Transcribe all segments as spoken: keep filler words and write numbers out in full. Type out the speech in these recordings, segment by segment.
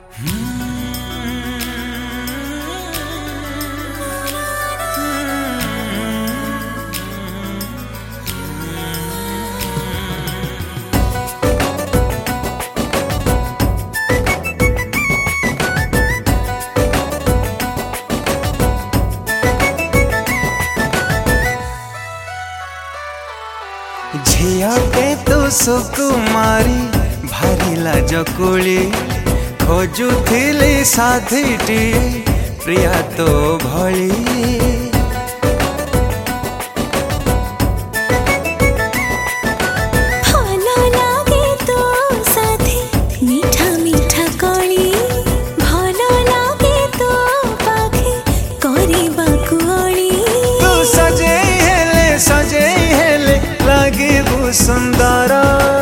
झिया के तू सुकुमारी भारी लाजकुली खोजुथिली साथीटी प्रिया तो भली सुंदर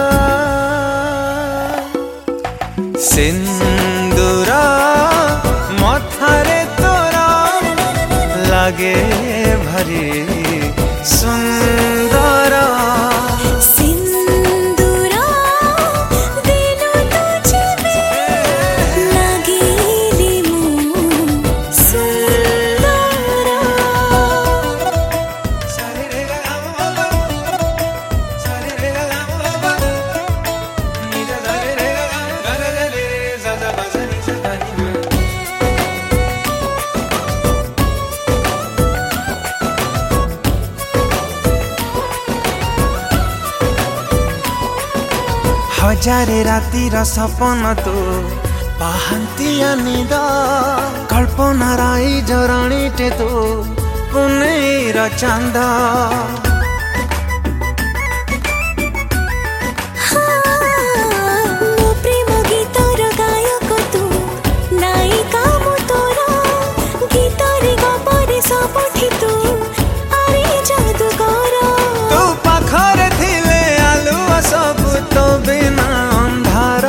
सिंदूरा मथारे तोरा लागे भरी सुंदर सिंदूरा दिलो तुझे लागेली मु सुंदर हजारे रातिर सपन तो पाहंतिया निद कल्पना राई जरणीटे तो पुनेर चांद प्रेम गीतर गायक तू नायिका मु तोर गीतरे गपरे सबठी तू अरे जादूगर तू पाखरे थिले आलुआ सब तो बिना अंधार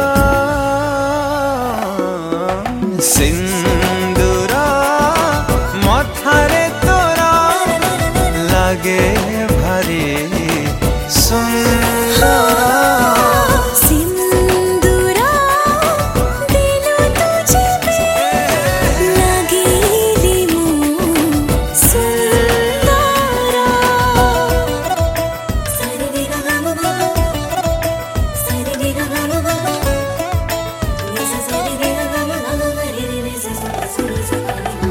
सिंदूरा मथारे तोरा लागे भारी सुंदर सिंदूरा दिलो तुझे लागेली मु सुंदर सारे रे गा गा गा सारे रे गा गा गा रे सा सारे रे गा गा गा रे रे रे सा सा सा सा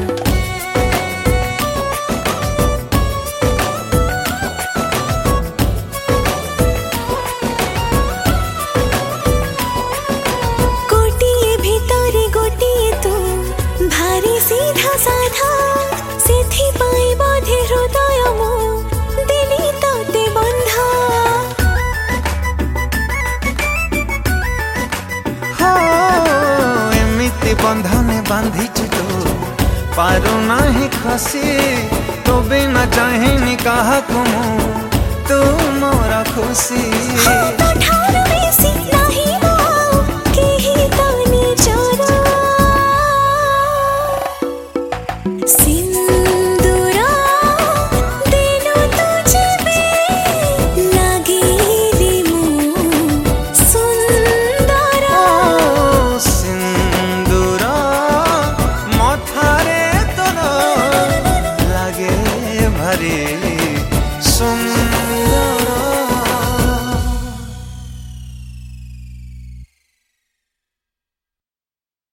भारी सीधा साधा सेथि पाई बाधे हृदय मो दिली तोते बंधा हो एमिति बंधने बांधिछु तो पारू नाही खसी तो बिना चाहेनी काहाकु मु